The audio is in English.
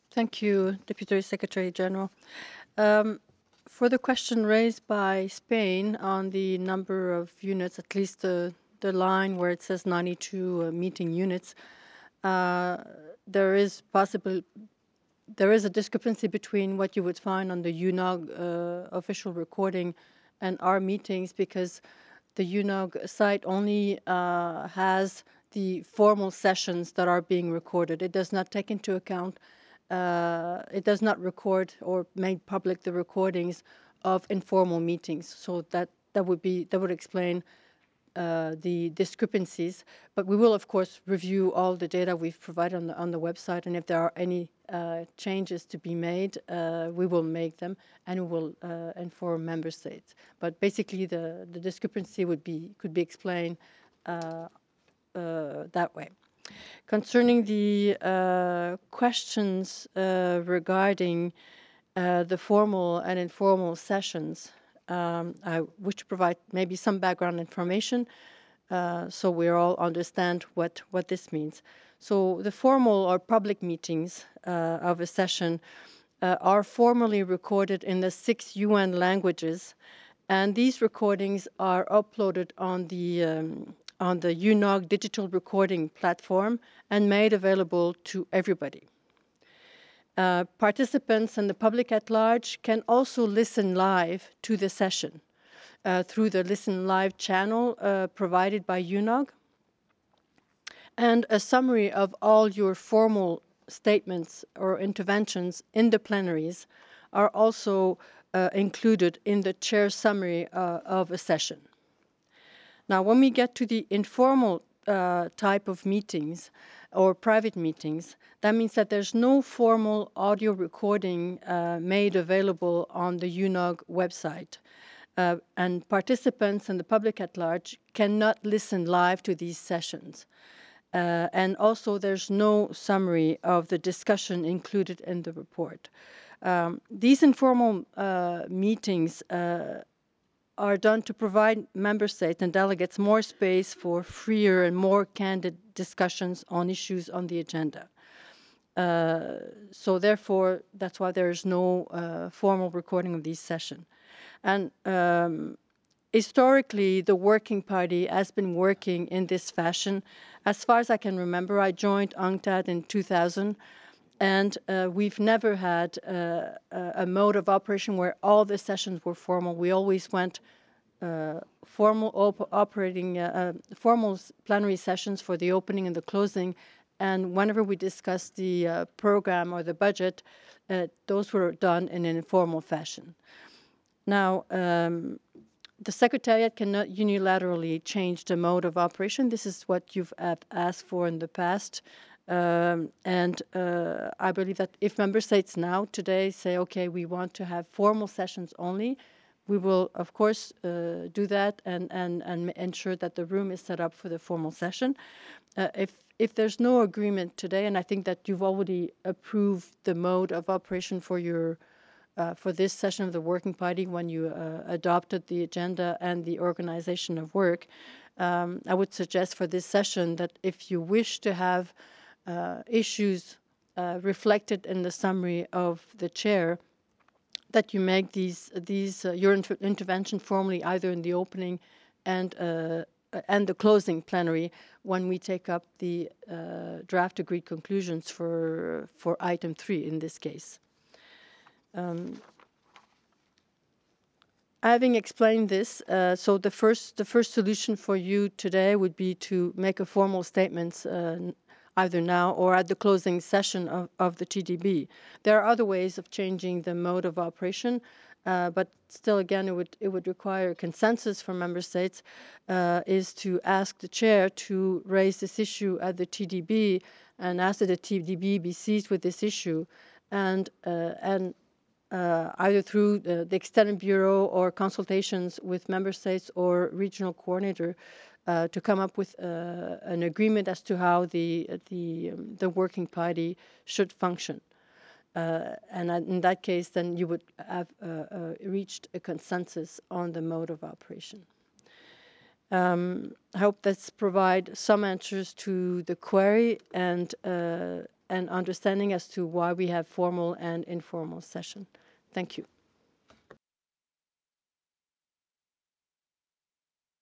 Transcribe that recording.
Thank you, Deputy Secretary General. Um, for the question raised by Spain on the number of units, at least the line where it says 92 meeting units, uh, there is possible there is a discrepancy between what you would find on the UNOG official recording and our meetings, because the UNOG site only has the formal sessions that are being recorded. It does not take into account, it does not record or make public the recordings of informal meetings. So that would explain the discrepancies. But we will, of course, review all the data we've provided on the website, and if there are any changes to be made, we will make them, and we will inform member states. But basically, the discrepancy could be explained that way. Concerning the questions regarding the formal and informal sessions, I wish to provide maybe some background information so we all understand what this means. So the formal or public meetings of a session are formally recorded in the 6 UN languages, and these recordings are uploaded on the UNOG digital recording platform and made available to everybody. Participants and the public at large can also listen live to the session through the Listen Live channel provided by UNOG. And a summary of all your formal statements or interventions in the plenaries are also included in the chair summary of a session. Now, when we get to the informal type of meetings or private meetings, that means that there's no formal audio recording made available on the UNOG website. And participants and the public at large cannot listen live to these sessions. And also, there's no summary of the discussion included in the report. These informal meetings are done to provide member states and delegates more space for freer and more candid discussions on issues on the agenda. So therefore, that's why there is no formal recording of these sessions. And historically, the Working Party has been working in this fashion. As far as I can remember, I joined UNCTAD in 2000, and we've never had a mode of operation where all the sessions were formal. We always went formal plenary sessions for the opening and the closing, and whenever we discussed the program or the budget, those were done in an informal fashion. Now, the Secretariat cannot unilaterally change the mode of operation. This is what you've asked for in the past. And I believe that if member states now, today, say, okay, we want to have formal sessions only, we will, of course, do that and ensure that the room is set up for the formal session. If there's no agreement today, and I think that you've already approved the mode of operation for your for this session of the Working Party when you adopted the agenda and the organization of work, I would suggest for this session that if you wish to have issues reflected in the summary of the chair, that you make your intervention formally either in the opening and the closing plenary when we take up the draft agreed conclusions for item 3 in this case. Having explained this, so the first solution for you today would be to make a formal statement either now or at the closing session of the TDB. There are other ways of changing the mode of operation, but still, again, it would require consensus from member states, is to ask the chair to raise this issue at the TDB and ask that the TDB be seized with this issue, and either through the extended bureau or consultations with member states or regional coordinator to come up with an agreement as to how the Working Party should function. And in that case, then you would have reached a consensus on the mode of operation. I hope that's provide some answers to the query, and and understanding as to why we have formal and informal session. Thank you.